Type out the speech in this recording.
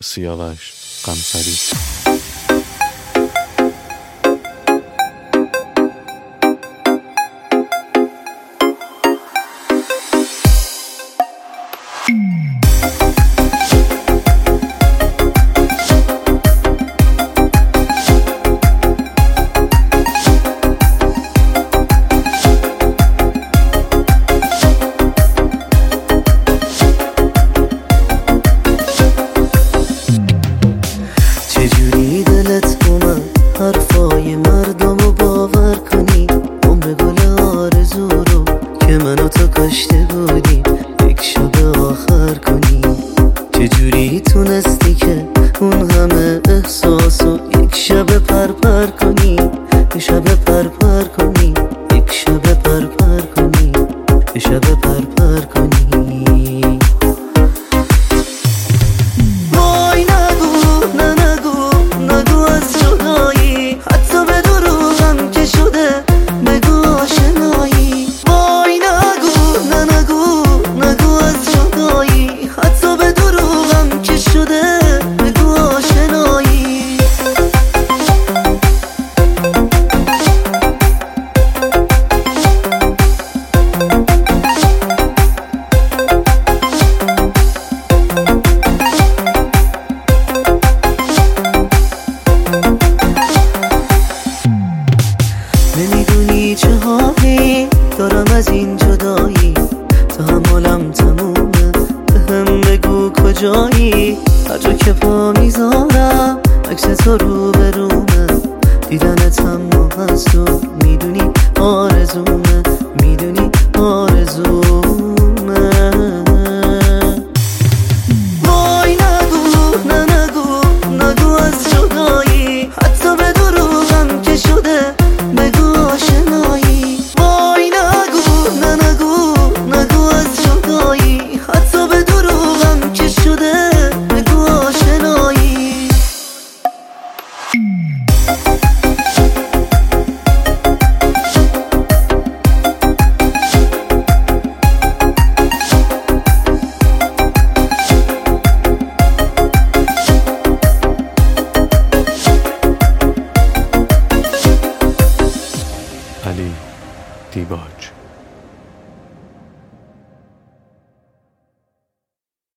سیاوش قمصری. چجوری دلت اومد حرفای مردمو باور کنی، عمر گل آرزو رو که منو تو کاشته بودیم یک شب آخر کنی. چجوری تونستی که اون همه احساسو یک شب پرپر کنی، یک شب پرپر کنی، یک شب پرپر کنی، یک شب پرپر کنی. نمیدونی چه حالی دارم از این جدایی، تحملم تمومه، بهم بگو کجایی. هر جا که پا میذارم عکس تو رو به رومه، دیدنتم محضور، میدونی آرزومه، میدونی آرزومه. وای نگو نه نگو نگو از جدایی، حتی به دروغم که شده بگو آشنایی. وای نگو نه نگو نگو از جدایی، حتی به دروغم که شده بگو آشنایی. علی دیباج.